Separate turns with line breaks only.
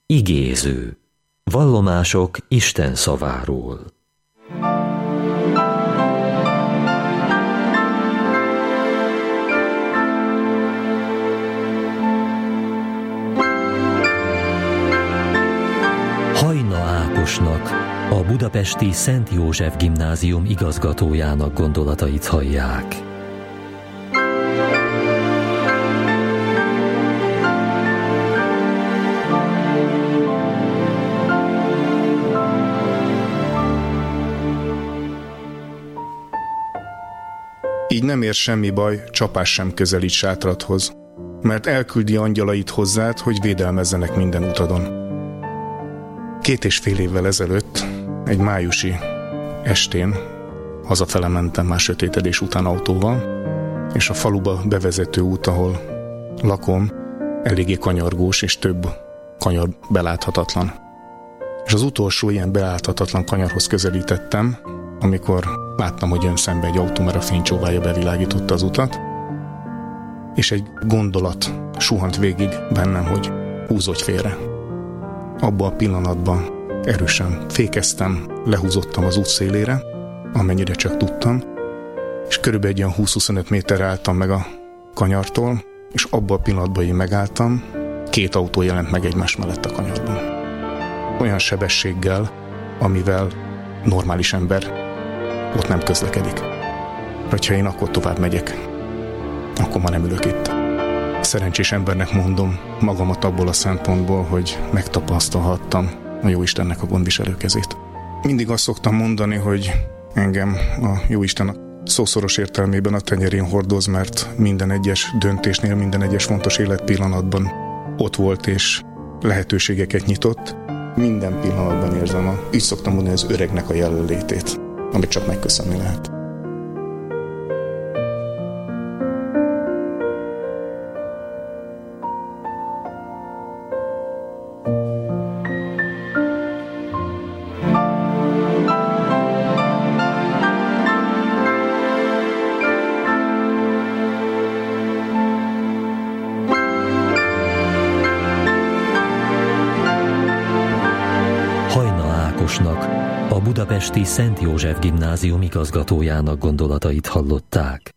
Igéző. Vallomások Isten szaváról. Hajna Ákosnak, a budapesti Szent József Gimnázium igazgatójának gondolatait hallják.
Így nem ér semmi baj, csapás sem közelít sátradhoz, mert elküldi angyalait hozzád, hogy védelmezzenek minden utadon. 2,5 évvel ezelőtt, egy májusi estén hazafele mentem már sötétedés után autóval, és a faluba bevezető út, ahol lakom, eléggé kanyargós, és több kanyar beláthatatlan. És az utolsó ilyen beláthatatlan kanyarhoz közelítettem, amikor láttam, hogy jön szembe egy autó, mert a fénycsóvája bevilágította az utat, és egy gondolat suhant végig bennem, hogy húzódj félre. Abban a pillanatban erősen fékeztem, lehúzottam az út szélére, amennyire csak tudtam, és körülbelül egy olyan 20-25 méterre álltam meg a kanyartól, és abban a pillanatban én megálltam, 2 autó jelent meg egymás mellett a kanyarban. Olyan sebességgel, amivel normális ember ott nem közlekedik. Hogyha én akkor tovább megyek, akkor már nem ülök itt. Szerencsés embernek mondom magamat abból a szempontból, hogy megtapasztalhattam a Jóistennek a gondviselő kezét. Mindig azt szoktam mondani, hogy engem a Jóisten a szószoros értelmében a tenyerén hordoz, mert minden egyes döntésnél, minden egyes fontos életpillanatban ott volt és lehetőségeket nyitott. Minden pillanatban érzem így szoktam mondani, az öregnek a jelenlétét, amit csak megköszönni lehet.
Hajna Ákosnak, a budapesti Szent József Gimnázium igazgatójának gondolatait hallották.